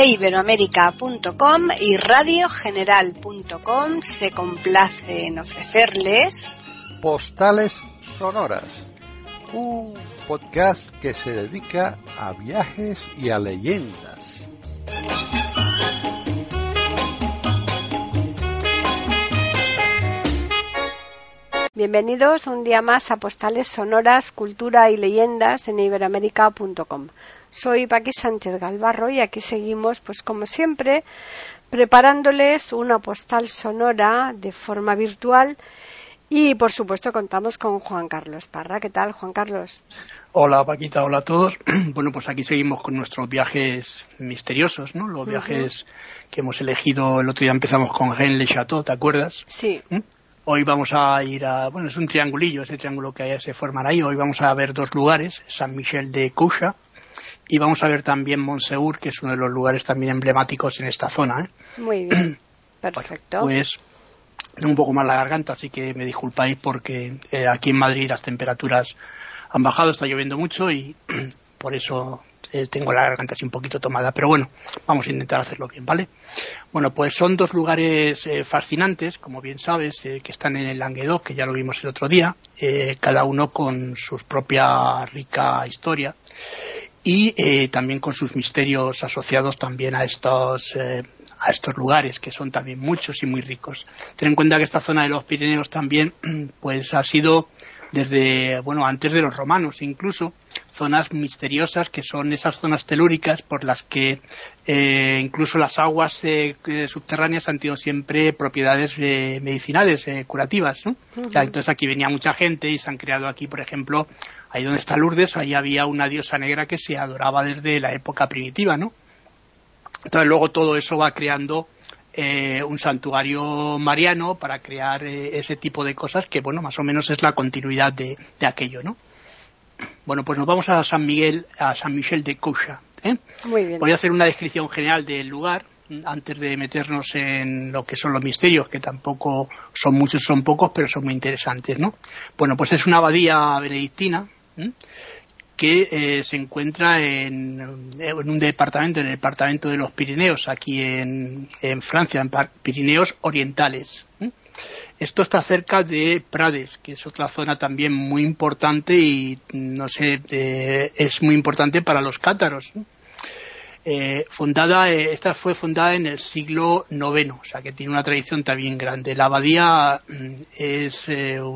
iberoamerica.com y radiogeneral.com se complace en ofrecerles Postales Sonoras, un podcast que se dedica a viajes y a leyendas. Bienvenidos un día más a Postales Sonoras, Cultura y Leyendas en iberoamerica.com. Soy Paqui Sánchez Galvarro y aquí seguimos, pues como siempre, preparándoles una postal sonora de forma virtual y, por supuesto, contamos con Juan Carlos Parra. ¿Qué tal, Juan Carlos? Hola, Paquita, hola a todos. Bueno, pues aquí seguimos con nuestros viajes misteriosos, ¿no? Los viajes que hemos elegido. El otro día empezamos con Rennes-le-Château, ¿te acuerdas? Sí. Hoy vamos a ir a, bueno, es un triangulillo, ese triángulo que se forman ahí. Hoy vamos a ver dos lugares, Saint-Michel-de-Cuxa, y vamos a ver también Montseur, que es uno de los lugares también emblemáticos en esta zona, ¿eh? Muy bien, perfecto. Bueno, pues tengo un poco más la garganta, así que me disculpáis porque aquí en Madrid las temperaturas han bajado, está lloviendo mucho y por eso tengo la garganta así un poquito tomada, pero bueno, vamos a intentar hacerlo bien, ¿vale? Bueno, pues son dos lugares fascinantes, como bien sabes, que están en el Languedoc, que ya lo vimos el otro día, cada uno con su propia rica historia y también con sus misterios asociados también a estos lugares, que son también muchos y muy ricos. Ten en cuenta que esta zona de los Pirineos también pues ha sido desde, bueno, antes de los romanos incluso, zonas misteriosas que son esas zonas telúricas por las que incluso las aguas subterráneas han tenido siempre propiedades medicinales, curativas, ¿no? O sea, entonces aquí venía mucha gente y se han creado aquí, por ejemplo, ahí donde está Lourdes, ahí había una diosa negra que se adoraba desde la época primitiva, ¿no? Entonces luego todo eso va creando un santuario mariano para crear ese tipo de cosas que, bueno, más o menos es la continuidad de aquello, ¿no? Bueno, pues nos vamos a Saint-Michel-de-Cuxa, ¿eh? Muy bien. Voy a hacer una descripción general del lugar antes de meternos en lo que son los misterios, que tampoco son muchos, son pocos, pero son muy interesantes, ¿no? Bueno, pues es una abadía benedictina, que se encuentra en un departamento, en el departamento de los Pirineos, aquí en Francia, en Pirineos Orientales. Esto está cerca de Prades, que es otra zona también muy importante y, no sé, es muy importante para los cátaros. Esta fue fundada en el siglo IX, o sea que tiene una tradición también grande. La abadía es un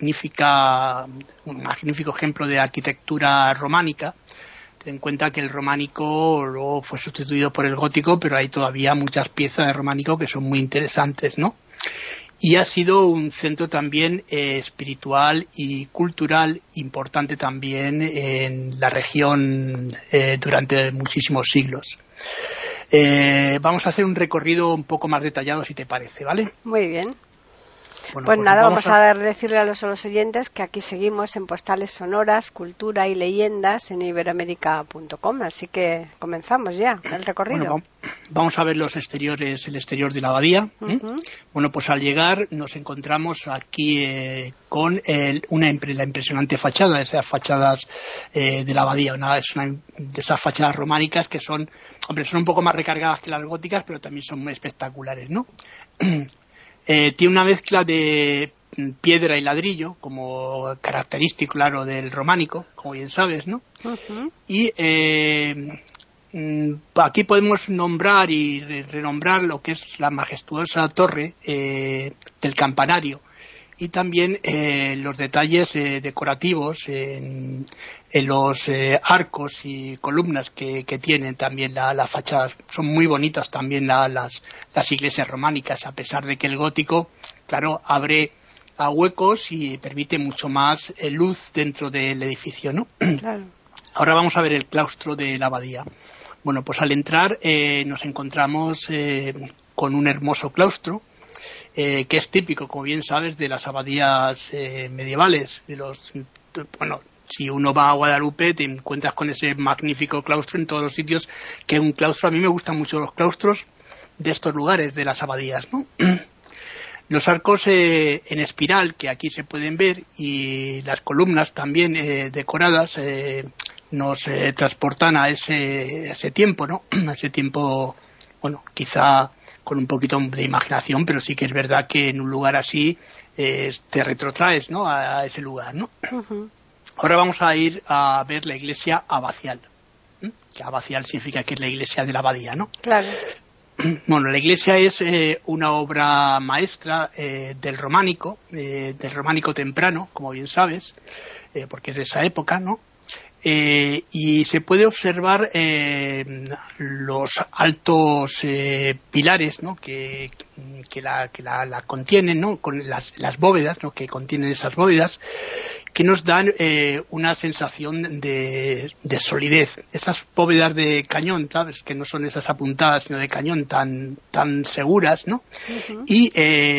magnífico ejemplo de arquitectura románica. Ten en cuenta que el románico luego fue sustituido por el gótico, pero hay todavía muchas piezas de románico que son muy interesantes, ¿no? Y ha sido un centro también espiritual y cultural importante también en la región durante muchísimos siglos. Vamos a hacer un recorrido un poco más detallado, si te parece, ¿vale? Muy bien. Bueno, pues nada, vamos a decirle a los oyentes que aquí seguimos en Postales Sonoras, Cultura y Leyendas en iberoamerica.com, así que comenzamos ya el recorrido. Bueno, vamos a ver el exterior de la abadía. Bueno, pues al llegar nos encontramos aquí con la impresionante fachada, esas fachadas de la abadía, es una de esas fachadas románicas que son un poco más recargadas que las góticas, pero también son muy espectaculares, ¿no? Tiene una mezcla de piedra y ladrillo, como característico, claro, del románico, como bien sabes, ¿no? Y aquí podemos nombrar y renombrar lo que es la majestuosa torre del campanario y también los detalles decorativos en los arcos y columnas que tienen también las fachadas. Son muy bonitas también las iglesias románicas, a pesar de que el gótico, claro, abre a huecos y permite mucho más luz dentro del edificio, ¿no? Claro. Ahora vamos a ver el claustro de la abadía. Bueno, pues al entrar nos encontramos con un hermoso claustro, que es típico, como bien sabes, de las abadías medievales. Si uno va a Guadalupe te encuentras con ese magnífico claustro en todos los sitios, que es un claustro. A mí me gustan mucho los claustros de estos lugares, de las abadías, ¿no? Los arcos en espiral que aquí se pueden ver y las columnas también decoradas nos transportan a ese tiempo, ¿no? A ese tiempo, bueno, quizá con un poquito de imaginación, pero sí que es verdad que en un lugar así te retrotraes, ¿no? A ese lugar, ¿no? Uh-huh. Ahora vamos a ir a ver la iglesia abacial. Que abacial significa que es la iglesia de la abadía, ¿no? Claro. Bueno, la iglesia es una obra maestra del románico temprano, como bien sabes, porque es de esa época, ¿no? Y se puede observar los altos pilares, ¿no? que la contienen, ¿no? Con las bóvedas, ¿no? Que contienen esas bóvedas, que nos dan una sensación de solidez. Esas bóvedas de cañón, ¿sabes? Que no son esas apuntadas, sino de cañón tan seguras, ¿no? Uh-huh. Y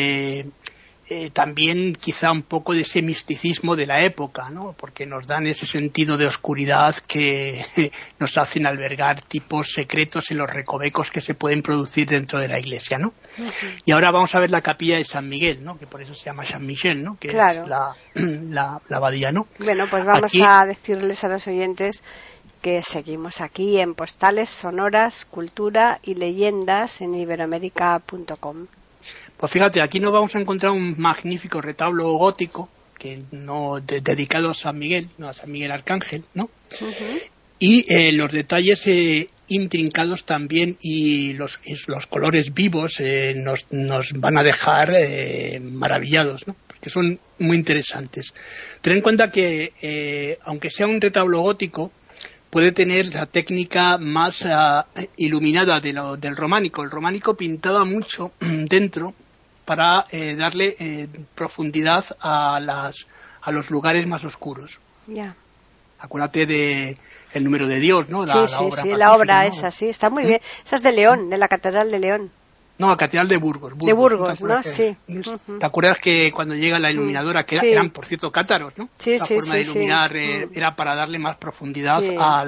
también quizá un poco de ese misticismo de la época, ¿no? Porque nos dan ese sentido de oscuridad que nos hacen albergar tipos secretos en los recovecos que se pueden producir dentro de la iglesia, ¿no? Uh-huh. Y ahora vamos a ver la capilla de San Miguel, ¿no? Que por eso se llama San Michel, ¿no? Que claro. Es la abadía, ¿no? Bueno, pues vamos aquí a decirles a los oyentes que seguimos aquí en Postales Sonoras, Cultura y Leyendas en iberoamerica.com. Pues fíjate, aquí nos vamos a encontrar un magnífico retablo gótico que dedicado a San Miguel, no a San Miguel Arcángel, ¿no? Uh-huh. Y los detalles intrincados también y los colores vivos nos van a dejar maravillados, ¿no? Porque son muy interesantes. Ten en cuenta que aunque sea un retablo gótico, puede tener la técnica más iluminada del románico. El románico pintaba mucho dentro para darle profundidad a los lugares más oscuros. Yeah. Acuérdate de el número de Dios, ¿no? La obra ¿no? Esa, sí, está muy bien. Esa es de León, de la Catedral de León. No, la Catedral de Burgos. De Burgos, ¿no? Sí. ¿Te acuerdas que cuando llega la iluminadora, que eran, por cierto, cátaros, ¿no? Sí, la forma de iluminar era para darle más profundidad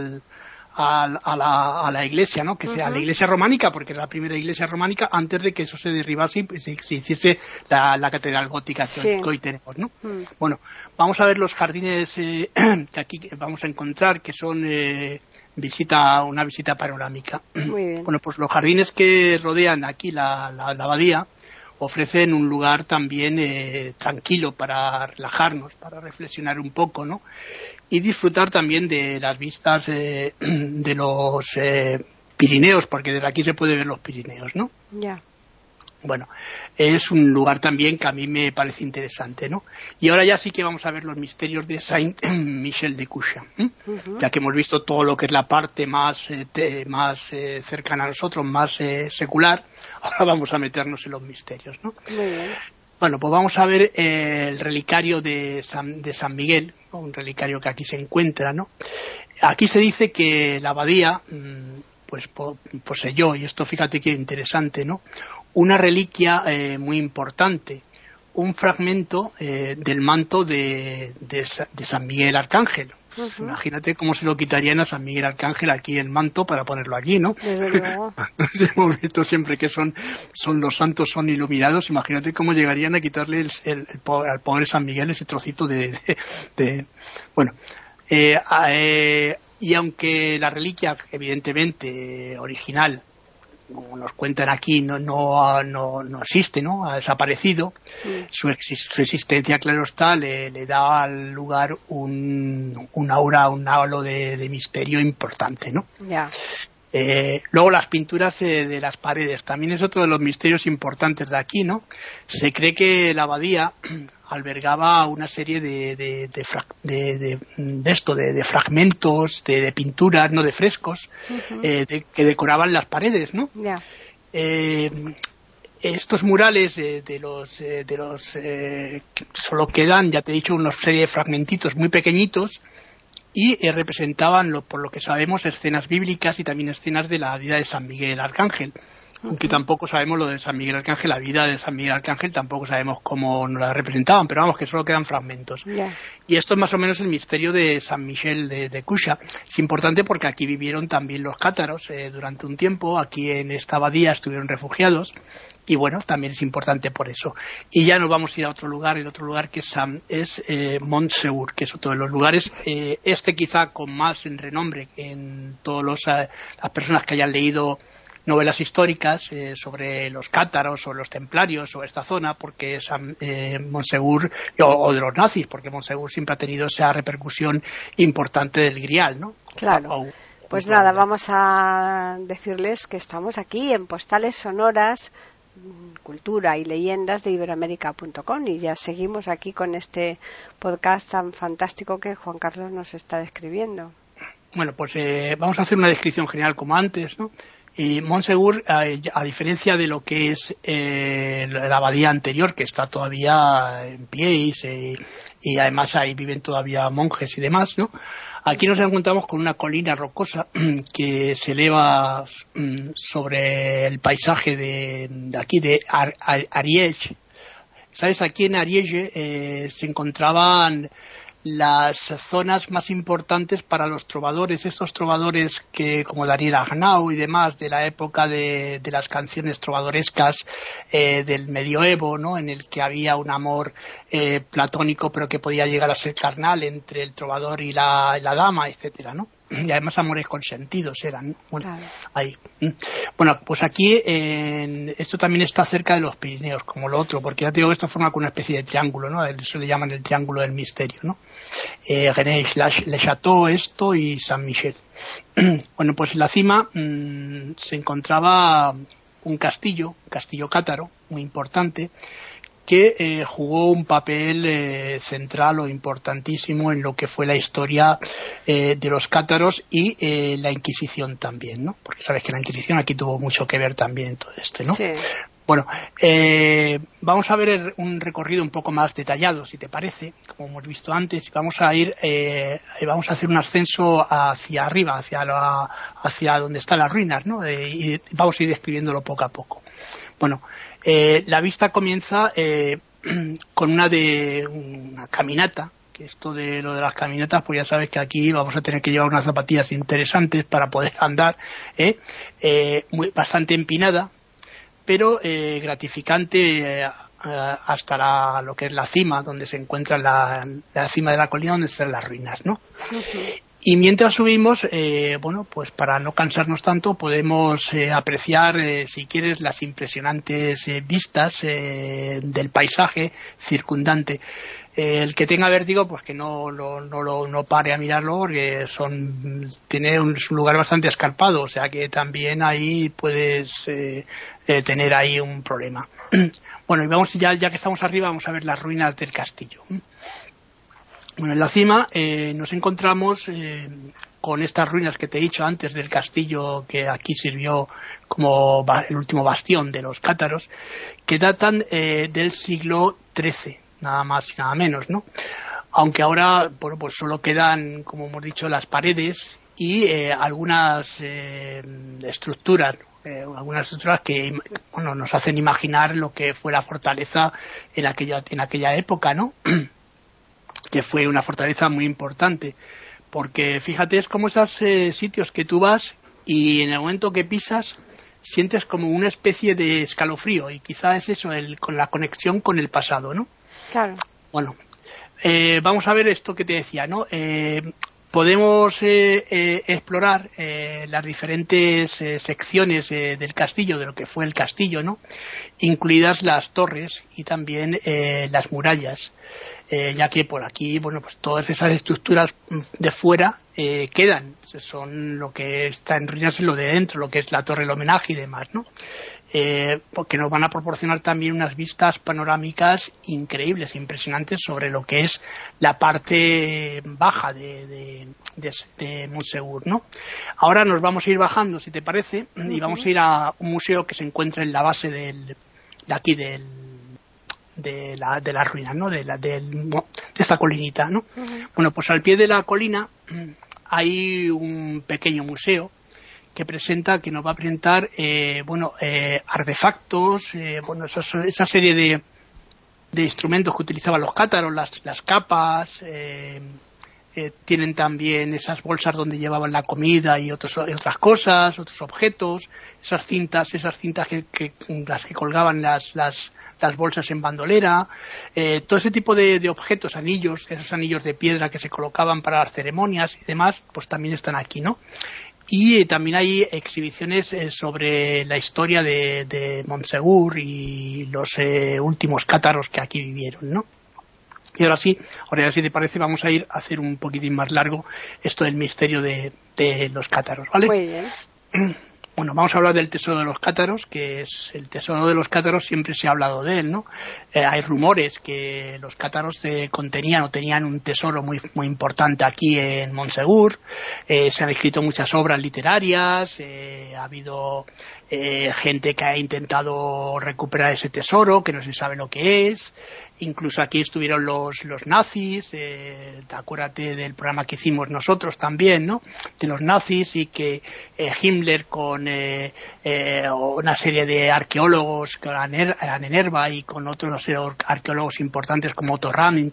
a la iglesia, ¿no? Que sea la iglesia románica, porque era la primera iglesia románica antes de que eso se derribase y se hiciese la catedral gótica que hoy tenemos, ¿no? Bueno, vamos a ver los jardines que aquí vamos a encontrar, que son una visita panorámica. Muy bien. Bueno, pues los jardines que rodean aquí la abadía ofrecen un lugar también tranquilo para relajarnos, para reflexionar un poco, ¿no? Y disfrutar también de las vistas de los Pirineos, porque desde aquí se puede ver los Pirineos, ¿no? Ya. Bueno, es un lugar también que a mí me parece interesante, ¿no? Y ahora ya sí que vamos a ver los misterios de Saint Michel de Cuxa, ya que hemos visto todo lo que es la parte más cercana a nosotros, más secular. Ahora vamos a meternos en los misterios, ¿no? Muy bien. Bueno, pues vamos a ver el relicario de San Miguel, ¿no? Un relicario que aquí se encuentra, ¿no? Aquí se dice que la abadía pues poseyó, y esto fíjate que interesante, ¿no? Una reliquia muy importante, un fragmento del manto de San Miguel Arcángel. Uh-huh. Imagínate cómo se lo quitarían a San Miguel Arcángel aquí el manto para ponerlo aquí, ¿no? Desde luego. Hemos visto siempre que son los santos, son iluminados. Imagínate cómo llegarían a quitarle al pobre San Miguel ese trocito bueno. Y aunque la reliquia, evidentemente original, como nos cuentan aquí, no existe, ¿no? Ha desaparecido. Su existencia, claro está, le da al lugar un aura, un halo de misterio importante, ¿no? Ya. Luego las pinturas de las paredes también es otro de los misterios importantes de aquí, ¿no? Se cree que la abadía albergaba una serie de fragmentos de pinturas, no de frescos, uh-huh, que decoraban las paredes, ¿no? Yeah. Estos murales solo quedan, ya te he dicho, una serie de fragmentitos muy pequeñitos y representaban, por lo que sabemos, escenas bíblicas y también escenas de la vida de San Miguel Arcángel. Aunque tampoco sabemos lo de San Miguel Arcángel, la vida de San Miguel Arcángel, tampoco sabemos cómo nos la representaban, pero vamos, que solo quedan fragmentos. Yeah. Y esto es más o menos el misterio de San Michel de Cuxa. Es importante porque aquí vivieron también los cátaros durante un tiempo, aquí en esta abadía estuvieron refugiados, y bueno, también es importante por eso. Y ya nos vamos a ir a otro lugar, el otro lugar que es Montsegur, que es otro de los lugares, quizá con más renombre en todas las personas que hayan leído novelas históricas sobre los cátaros o los templarios o esta zona, porque Montsegur, o de los nazis, porque Montsegur siempre ha tenido esa repercusión importante del Grial, ¿no? Claro. Pues nada, vamos a decirles que estamos aquí en Postales Sonoras, Cultura y Leyendas de Iberoamérica.com, y ya seguimos aquí con este podcast tan fantástico que Juan Carlos nos está describiendo. Bueno, pues vamos a hacer una descripción general como antes, ¿no? Y Montsegur, a diferencia de lo que es la abadía anterior, que está todavía en pie y además ahí viven todavía monjes y demás, ¿no? Aquí nos encontramos con una colina rocosa que se eleva sobre el paisaje de aquí de Ariège. ¿Sabes? Aquí en Ariège se encontraban las zonas más importantes para los trovadores, estos trovadores que como Daniel Arnau y demás de la época de las canciones trovadorescas del medioevo, ¿no? En el que había un amor platónico pero que podía llegar a ser carnal entre el trovador y la dama, etcétera, ¿no? Y además amores consentidos eran, ¿no? Bueno, claro. Ahí. Bueno, pues aquí esto también está cerca de los Pirineos, como lo otro, porque ya te digo que esto forma una especie de triángulo, ¿no? Eso le llaman el triángulo del misterio, ¿no? Le Château, esto y San Michel. Bueno, pues en la cima se encontraba un castillo cátaro, muy importante, que jugó un papel central o importantísimo en lo que fue la historia de los cátaros y la Inquisición también, ¿no? Porque sabes que la Inquisición aquí tuvo mucho que ver también en todo esto, ¿no? Sí. Bueno, vamos a ver un recorrido un poco más detallado, si te parece, como hemos visto antes, y vamos a hacer un ascenso hacia arriba, hacia donde están las ruinas, ¿no? Y vamos a ir describiéndolo poco a poco. Bueno, la vista comienza con una caminata, que esto de lo de las caminatas, pues ya sabes que aquí vamos a tener que llevar unas zapatillas interesantes para poder andar, bastante empinada, pero gratificante hasta lo que es la cima, donde se encuentra la cima de la colina, donde están las ruinas, ¿no? Uh-huh. Y mientras subimos, bueno, pues para no cansarnos tanto, podemos apreciar, si quieres, las impresionantes vistas del paisaje circundante. El que tenga vértigo, pues que no pare a mirarlo, porque tiene un lugar bastante escarpado, o sea que también ahí puedes tener ahí un problema. Bueno, y vamos ya que estamos arriba, vamos a ver las ruinas del castillo. Bueno, en la cima nos encontramos con estas ruinas que te he dicho antes del castillo, que aquí sirvió como el último bastión de los cátaros, que datan del siglo XIII, nada más y nada menos, ¿no? Aunque ahora, bueno, pues solo quedan, como hemos dicho, las paredes y algunas estructuras, que, bueno, nos hacen imaginar lo que fue la fortaleza en aquella época, ¿no? Que fue una fortaleza muy importante, porque fíjate, es como esos sitios que tú vas y en el momento que pisas sientes como una especie de escalofrío, y quizá es eso, con la conexión con el pasado, ¿no? Claro. Bueno, vamos a ver esto que te decía, ¿no? Podemos explorar las diferentes secciones del castillo, de lo que fue el castillo, ¿no? Incluidas las torres y también las murallas, ya que por aquí, bueno, pues todas esas estructuras de fuera quedan, son lo que está en ruinas, lo de dentro, lo que es la torre del homenaje y demás, ¿no? Porque nos van a proporcionar también unas vistas panorámicas increíbles, impresionantes sobre lo que es la parte baja de Montsegur, ¿no? Ahora nos vamos a ir bajando, si te parece, y vamos a ir a un museo que se encuentra en la base de las ruinas, ¿no? De esta colinita, ¿no? Uh-huh. Bueno, pues al pie de la colina hay un pequeño museo que presenta, que nos va a presentar, artefactos, esa serie de instrumentos que utilizaban los cátaros, las capas, tienen también esas bolsas donde llevaban la comida y otras cosas, otros objetos, esas cintas que las que colgaban las bolsas en bandolera, todo ese tipo de objetos, anillos, esos anillos de piedra que se colocaban para las ceremonias y demás, pues también están aquí, ¿no? Y también hay exhibiciones sobre la historia de Montsegur y los últimos cátaros que aquí vivieron, ¿no? Y ahora sí, si te parece, vamos a ir a hacer un poquitín más largo esto del misterio de los cátaros, ¿vale? Muy bien. Bueno, vamos a hablar del tesoro de los cátaros, que es el tesoro de los cátaros, siempre se ha hablado de él, ¿no? Hay rumores que los cátaros tenían un tesoro muy, muy importante aquí en Montsegur. Se han escrito muchas obras literarias, ha habido gente que ha intentado recuperar ese tesoro, que no se sabe lo que es. Incluso aquí estuvieron los nazis, acuérdate del programa que hicimos nosotros también, ¿no? De los nazis, y que Himmler con una serie de arqueólogos, con Anenerva y con otros arqueólogos importantes como Otto Rahn,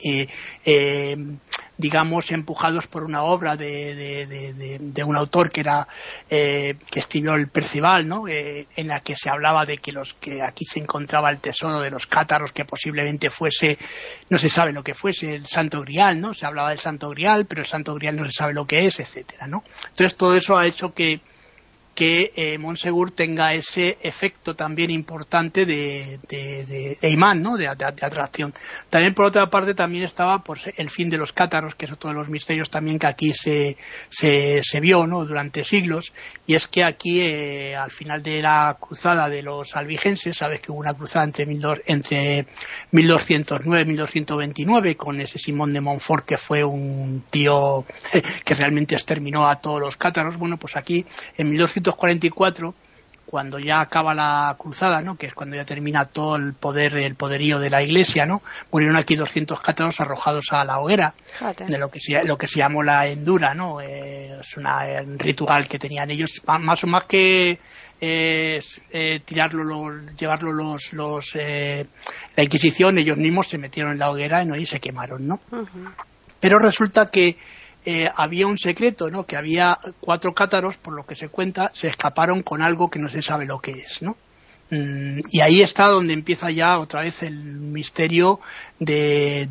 digamos, empujados por una obra de un autor que escribió el Percival, ¿no? En la que se hablaba de que aquí se encontraba el tesoro de los cátaros, que posiblemente fuese, no se sabe lo que fuese, el Santo Grial, ¿no? Se hablaba del Santo Grial, pero el Santo Grial no se sabe lo que es, etcétera, ¿no? Entonces todo eso ha hecho que Montsegur tenga ese efecto también importante de imán, ¿no? De atracción. También, por otra parte, también estaba pues el fin de los cátaros, que es otro de los misterios también que aquí se vio, ¿no? Durante siglos, y es que aquí al final de la cruzada de los albigenses, sabes que hubo una cruzada entre 1209 y 1229 con ese Simón de Montfort, que fue un tío que realmente exterminó a todos los cátaros. Bueno, pues aquí en 1244, cuando ya acaba la cruzada, ¿no? Que es cuando ya termina todo el poderío de la Iglesia, ¿no? Murieron aquí 200 cátaros arrojados a la hoguera, de lo que se llamó la endura, ¿no? Es un ritual que tenían ellos, más o más que llevarlo la Inquisición, ellos mismos se metieron en la hoguera, ¿no? Y se quemaron, ¿no? Uh-huh. Pero resulta que había un secreto, ¿no? Que había 4 cátaros, por lo que se cuenta, se escaparon con algo que no se sabe lo que es, ¿no? Y ahí está donde empieza ya otra vez el misterio de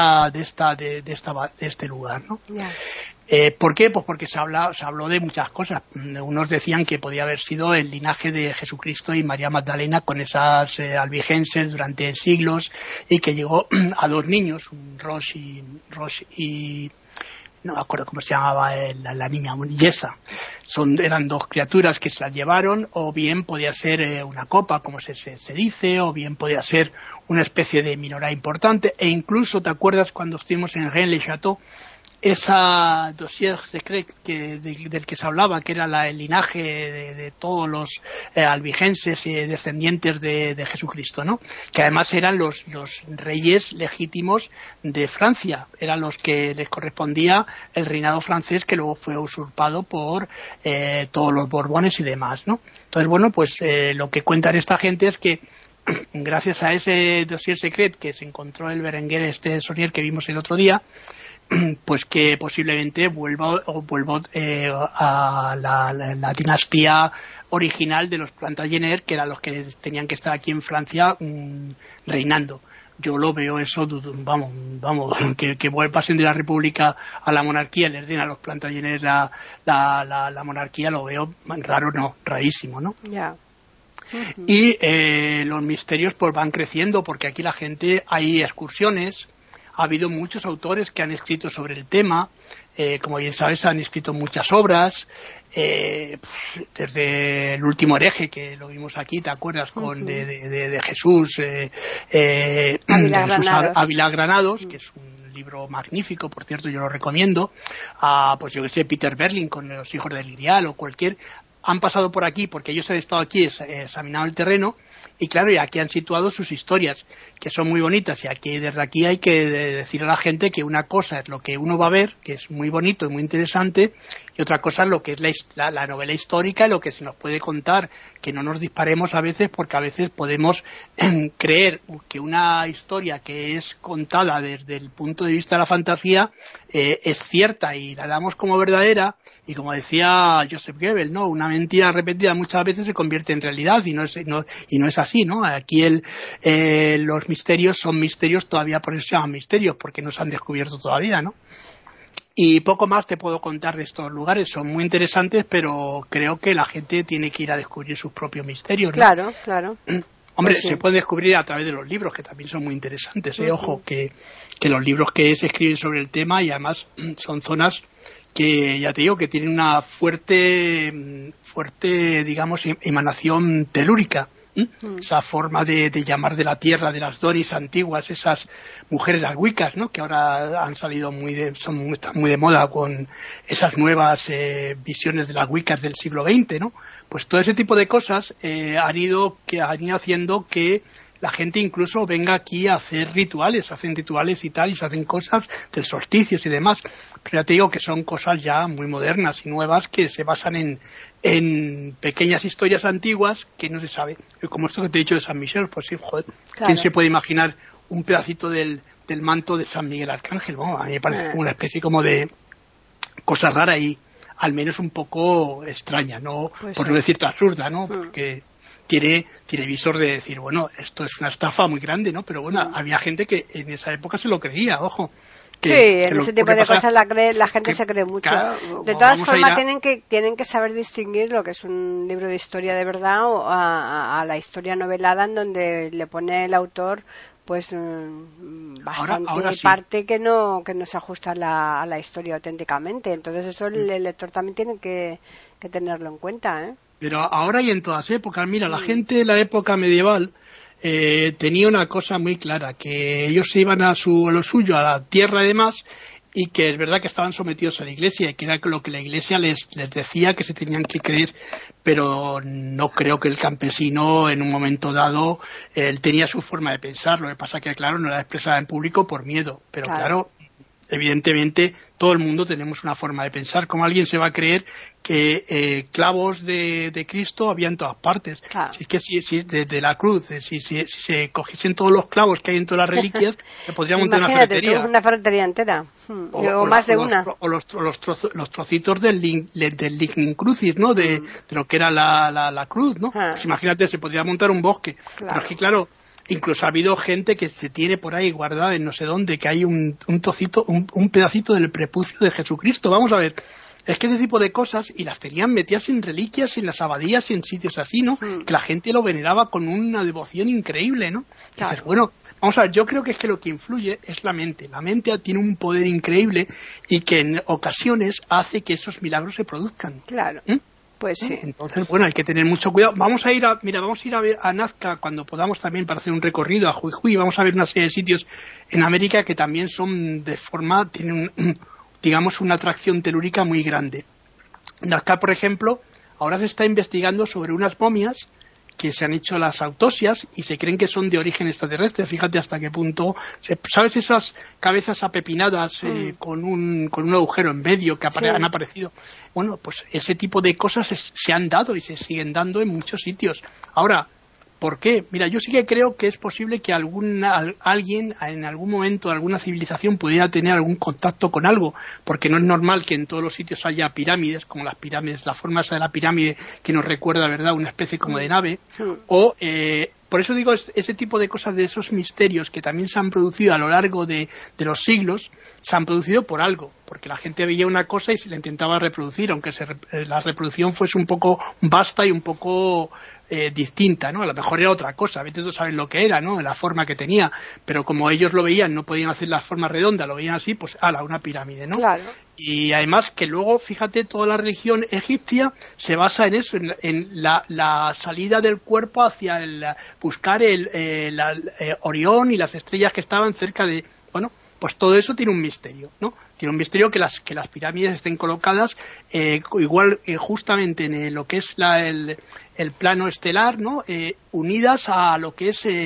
este lugar, ¿no? Yeah. ¿Por qué? Pues porque se habló de muchas cosas. Unos decían que podía haber sido el linaje de Jesucristo y María Magdalena con esas albigenses durante siglos, y que llegó a 2 niños, un Rosh y no me acuerdo cómo se llamaba la niña, Yesa. Eran 2 criaturas que se las llevaron, o bien podía ser una copa, como se dice, o bien podía ser una especie de minorá importante, e incluso, ¿te acuerdas cuando estuvimos en Rennes-le-Château? Esa dossier secret del que se hablaba, que era el linaje de todos los albigenses y descendientes de Jesucristo, ¿no? Que además eran los reyes legítimos de Francia, eran los que les correspondía el reinado francés, que luego fue usurpado por todos los Borbones y demás, ¿no? Entonces, bueno, pues lo que cuentan esta gente es que gracias a ese dossier secret que se encontró el Berenguer, Saunier que vimos el otro día, pues que posiblemente vuelva a la dinastía original de los Plantagenet, que eran los que tenían que estar aquí en Francia reinando. Yo lo veo eso, vamos, que pasen de la república a la monarquía, les den a los Plantagenet la monarquía, lo veo raro, no, rarísimo, ¿no? Ya. Yeah. Uh-huh. Y los misterios pues van creciendo, porque aquí la gente, hay excursiones. Ha habido muchos autores que han escrito sobre el tema, como bien sabes, han escrito muchas obras, desde El último hereje, que lo vimos aquí, ¿te acuerdas? Con de Jesús Ávila Granados, que es un libro magnífico, por cierto, yo lo recomiendo, pues yo que sé, Peter Berlin con Los hijos del Grial, o cualquier. Han pasado por aquí porque ellos han estado aquí examinando el terreno, y claro, y aquí han situado sus historias, que son muy bonitas, y aquí desde aquí hay que decir a la gente que una cosa es lo que uno va a ver, que es muy bonito y muy interesante, y otra cosa es lo que es la novela histórica, lo que se nos puede contar, que no nos disparemos a veces, porque a veces podemos creer que una historia que es contada desde el punto de vista de la fantasía es cierta y la damos como verdadera, y como decía Joseph Goebbels, ¿no? Una mentira repetida muchas veces se convierte en realidad, y no es así, ¿no? Aquí los misterios son misterios, todavía por eso se llaman misterios, porque no se han descubierto todavía, ¿no? Y poco más te puedo contar de estos lugares, son muy interesantes, pero creo que la gente tiene que ir a descubrir sus propios misterios, ¿no? Claro, claro. Hombre, Pues sí. se puede descubrir a través de los libros, que también son muy interesantes, ¿eh? Ojo, que los libros que se escriben sobre el tema, y además son zonas que, ya te digo, que tienen una fuerte, digamos, emanación telúrica. Esa forma de llamar de la tierra, de las Doris antiguas, esas mujeres, las Wiccas, ¿no? Que ahora han salido están muy de moda con esas nuevas visiones de las Wiccas del siglo XX, ¿no? Pues todo ese tipo de cosas han ido haciendo que la gente incluso venga aquí a hacer rituales, hacen rituales y tal, y se hacen cosas del solsticios y demás. Pero ya te digo que son cosas ya muy modernas y nuevas que se basan en pequeñas historias antiguas que no se sabe. Como esto que te he dicho de San Michel, pues sí, joder, Claro. ¿quién se puede imaginar un pedacito del manto de San Miguel Arcángel? Bueno, a mí me parece como una especie como de cosa rara y al menos un poco extraña, ¿no? Pues Por sí. no decirte absurda, ¿no? Porque tiene visor de decir, bueno, esto es una estafa muy grande, ¿no? Pero bueno, había gente que en esa época se lo creía, ojo. Sí, en ese tipo de cosas la gente que, se cree mucho. claro, De todas vamos a formas, ir tienen que saber distinguir lo que es un libro de historia de verdad o a la historia novelada, en donde le pone el autor pues bastante ahora sí. parte que no se ajusta a la historia auténticamente. Entonces eso el lector también tiene que tenerlo en cuenta, ¿eh? Pero ahora y en todas épocas, mira, la gente de la época medieval tenía una cosa muy clara, que ellos se iban a lo suyo, a la tierra y demás, y que es verdad que estaban sometidos a la Iglesia, y que era lo que la Iglesia les decía que se tenían que creer, pero no creo que el campesino en un momento dado, él tenía su forma de pensar, lo que pasa que claro, no la expresaba en público por miedo, pero claro, evidentemente todo el mundo tenemos una forma de pensar. ¿Cómo alguien se va a creer que clavos de Cristo había en todas partes? Claro. Si es que si de la cruz, si se cogiesen todos los clavos que hay en todas las reliquias, se podría montar una ferretería. Una ferretería entera. O más de una. O los trocitos del Lignin Crucis, ¿no? De lo que era la cruz, ¿no? Pues imagínate, se podría montar un bosque. Claro. Pero es que claro, incluso ha habido gente que se tiene por ahí guardada en no sé dónde, que hay un trocito, un pedacito del prepucio de Jesucristo. Vamos a ver, es que ese tipo de cosas, y las tenían metidas en reliquias, en las abadías, en sitios así, ¿no? Que la gente lo veneraba con una devoción increíble, ¿no? Claro. Dices, bueno, vamos a ver, yo creo que es que lo que influye es la mente. La mente tiene un poder increíble y que en ocasiones hace que esos milagros se produzcan. Claro. Pues sí. Entonces, bueno, hay que tener mucho cuidado. Vamos a ir a ver a Nazca cuando podamos también para hacer un recorrido a Jujuy. Vamos a ver una serie de sitios en América que también son tienen digamos una atracción telúrica muy grande. Nazca, por ejemplo, ahora se está investigando sobre unas momias que se han hecho las autopsias y se creen que son de origen extraterrestre. Fíjate hasta qué punto. ¿Sabes esas cabezas apepinadas con un agujero en medio que han aparecido? Bueno, pues ese tipo de cosas se han dado y se siguen dando en muchos sitios. Ahora, ¿por qué? Mira, yo sí que creo que es posible que alguien en algún momento, alguna civilización pudiera tener algún contacto con algo, porque no es normal que en todos los sitios haya pirámides, como las pirámides, la forma esa de la pirámide que nos recuerda, ¿verdad?, una especie como de nave, o por eso digo, ese tipo de cosas, de esos misterios que también se han producido a lo largo de los siglos, se han producido por algo, porque la gente veía una cosa y se la intentaba reproducir, aunque la reproducción fuese un poco vasta y un poco distinta, ¿no? A lo mejor era otra cosa, a veces no saben lo que era, ¿no? La forma que tenía, pero como ellos lo veían, no podían hacer la forma redonda, lo veían así, pues una pirámide, ¿no? Claro. Y además que luego, fíjate, toda la religión egipcia se basa en eso, en la salida del cuerpo hacia buscar Orión y las estrellas que estaban cerca de, bueno, pues todo eso tiene un misterio, ¿no? Tiene un misterio que las pirámides estén colocadas justamente en lo que es el plano estelar, ¿no? Unidas a lo que es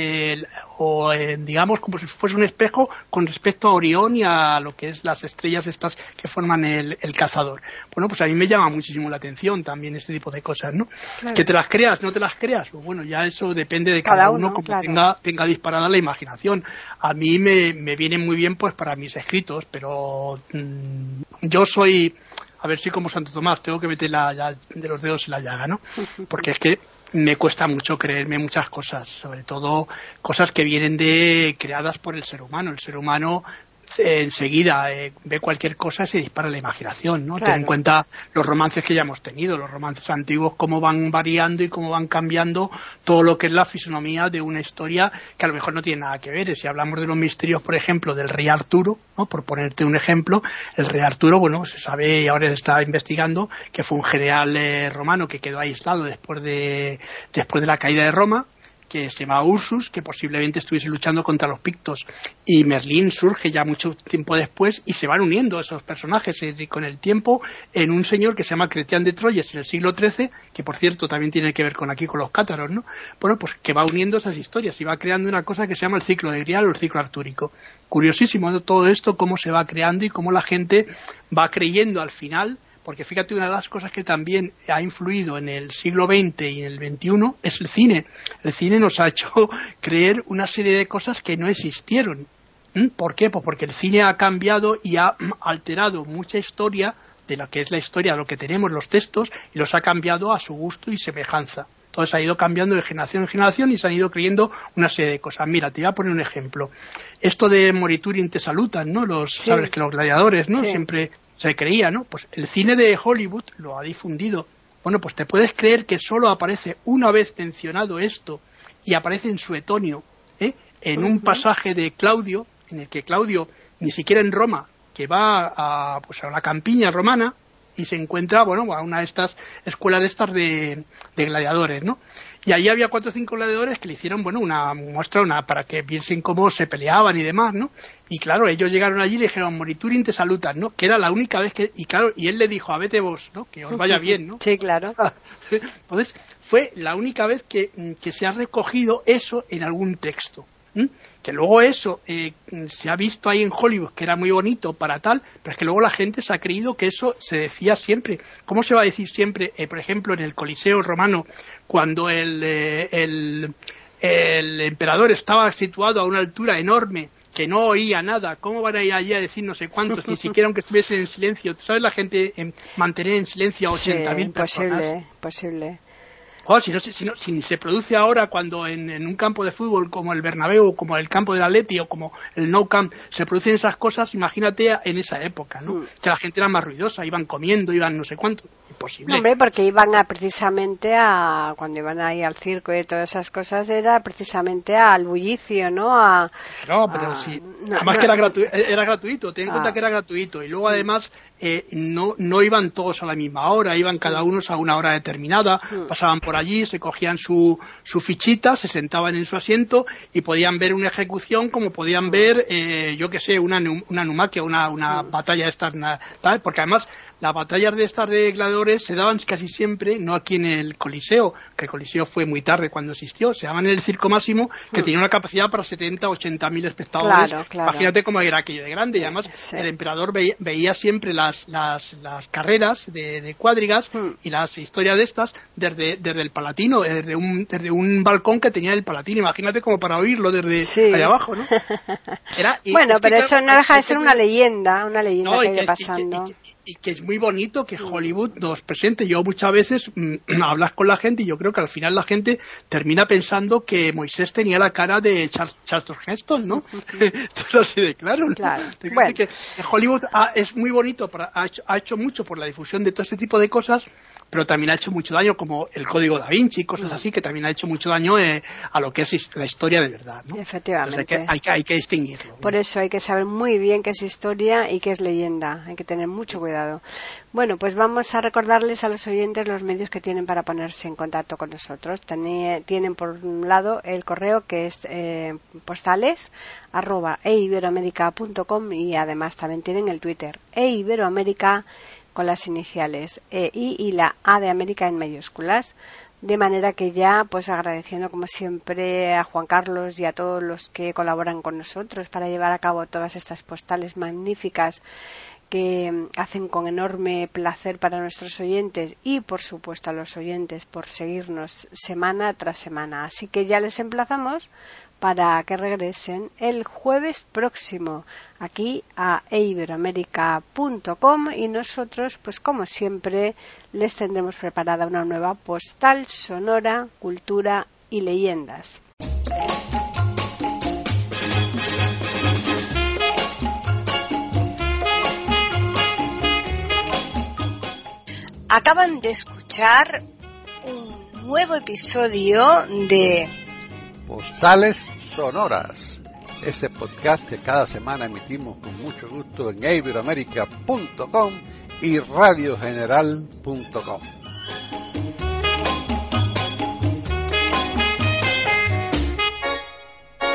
digamos como si fuese un espejo con respecto a Orión y a lo que es las estrellas estas que forman el cazador. Bueno, pues a mí me llama muchísimo la atención también este tipo de cosas, ¿no? Claro. Que te las creas, no te las creas, pues bueno, ya eso depende de cada uno como claro. tenga disparada la imaginación. A mí me vienen muy bien pues para mis escritos, pero yo soy, a ver si como Santo Tomás, tengo que meter de los dedos en la llaga, ¿no? Porque es que me cuesta mucho creerme muchas cosas, sobre todo cosas que vienen creadas por el ser humano. El ser humano enseguida ve cualquier cosa y se dispara la imaginación, ¿no? Claro. Ten en cuenta los romances que ya hemos tenido, los romances antiguos, cómo van variando y cómo van cambiando todo lo que es la fisonomía de una historia que a lo mejor no tiene nada que ver. Si hablamos de los misterios, por ejemplo, del rey Arturo, ¿no? Por ponerte un ejemplo, el rey Arturo, bueno, se sabe y ahora se está investigando que fue un general romano que quedó aislado después de la caída de Roma, que se llama Ursus, que posiblemente estuviese luchando contra los pictos, y Merlín surge ya mucho tiempo después y se van uniendo esos personajes con el tiempo en un señor que se llama Cretián de Troyes en el siglo XIII, que por cierto también tiene que ver con los cátaros, ¿no? Bueno, pues que va uniendo esas historias y va creando una cosa que se llama el ciclo de Grial o el ciclo artúrico. Curiosísimo, ¿no? Todo esto, cómo se va creando y cómo la gente va creyendo al final. Porque fíjate, una de las cosas que también ha influido en el siglo XX y en el XXI es el cine. El cine nos ha hecho creer una serie de cosas que no existieron. ¿Por qué? Pues porque el cine ha cambiado y ha alterado mucha historia de lo que es la historia, de lo que tenemos, los textos, y los ha cambiado a su gusto y semejanza. Entonces ha ido cambiando de generación en generación y se han ido creyendo una serie de cosas. Mira, te voy a poner un ejemplo. Esto de moritur in te salutan, ¿no? Sí. Sabes que los gladiadores, ¿no? Sí. Siempre se creía, ¿no? Pues el cine de Hollywood lo ha difundido. Bueno, pues te puedes creer que solo aparece una vez mencionado esto y aparece en Suetonio, en un pasaje de Claudio, en el que Claudio, ni siquiera en Roma, que va a la campiña romana y se encuentra, bueno, a una de estas escuelas de gladiadores, ¿no? Y ahí había 4 o 5 gladiadores que le hicieron, bueno, una muestra, para que viesen cómo se peleaban y demás, ¿no? Y claro, ellos llegaron allí y le dijeron, moriturin te salutan, ¿no? Que era la única vez que, y claro, y él le dijo, a vete vos, ¿no? Que os vaya bien, ¿no? Sí, claro. Entonces, fue la única vez que se ha recogido eso en algún texto. Que luego eso se ha visto ahí en Hollywood que era muy bonito para tal, pero es que luego la gente se ha creído que eso se decía siempre. ¿Cómo se va a decir siempre, por ejemplo, en el Coliseo romano, cuando el emperador estaba situado a una altura enorme que no oía nada? ¿Cómo van a ir allí a decir no sé cuántos, ni siquiera aunque estuviesen en silencio? ¿Sabes la gente mantener en silencio a 80.000 personas? Posible. Oh, si se produce ahora cuando en un campo de fútbol como el Bernabéu, como el campo del Atleti o como el Nou Camp se producen esas cosas, imagínate en esa época, ¿no? Que la gente era más ruidosa, iban comiendo, iban no sé cuánto. Imposible. No, hombre, porque iban precisamente cuando iban ahí al circo y todas esas cosas, era precisamente al bullicio, ¿no? Pero sí. Además que era gratuito, ten en cuenta que era gratuito. Y luego además no iban todos a la misma hora, iban cada uno a una hora determinada, pasaban por allí, se cogían su fichita, se sentaban en su asiento y podían ver una ejecución como podían ver, yo que sé, una numaquia, una batalla de estas, tal, porque además las batallas de estas de gladiadores se daban casi siempre, no aquí en el Coliseo, que el Coliseo fue muy tarde cuando existió, se daban en el Circo Máximo, que tenía una capacidad para 70 o 80.000 espectadores. Claro. Imagínate cómo era aquello de grande. Y además el emperador veía siempre las carreras de cuadrigas y las historias de estas desde el Palatino, desde un balcón que tenía el Palatino. Imagínate como para oírlo desde allá abajo, ¿no? Pero eso no deja de ser una leyenda que iba pasando. Y que es muy bonito que Hollywood nos presente. Yo muchas veces hablas con la gente y yo creo que al final la gente termina pensando que Moisés tenía la cara de Charlton Heston, ¿no? Esto es así de claro, ¿no? Que Hollywood es muy bonito, ha hecho mucho por la difusión de todo este tipo de cosas, pero también ha hecho mucho daño, como el Código Da Vinci, cosas así, que también ha hecho mucho daño a lo que es la historia de verdad, ¿no? Efectivamente. Entonces hay que distinguirlo. Por eso hay que saber muy bien qué es historia y qué es leyenda. Hay que tener mucho cuidado. Bueno, pues vamos a recordarles a los oyentes los medios que tienen para ponerse en contacto con nosotros. Tienen por un lado el correo que es postales@eiberoamerica.com y además también tienen el Twitter eiberoamerica con las iniciales EI y la A de América en mayúsculas. De manera que ya, pues agradeciendo como siempre a Juan Carlos y a todos los que colaboran con nosotros para llevar a cabo todas estas postales magníficas que hacen con enorme placer para nuestros oyentes y por supuesto a los oyentes por seguirnos semana tras semana. Así que ya les emplazamos para que regresen el jueves próximo aquí a eiberoamerica.com y nosotros, pues como siempre, les tendremos preparada una nueva postal sonora, cultura y leyendas. Acaban de escuchar un nuevo episodio de Postales Sonoras, ese podcast que cada semana emitimos con mucho gusto en eiberoamerica.com y radiogeneral.com.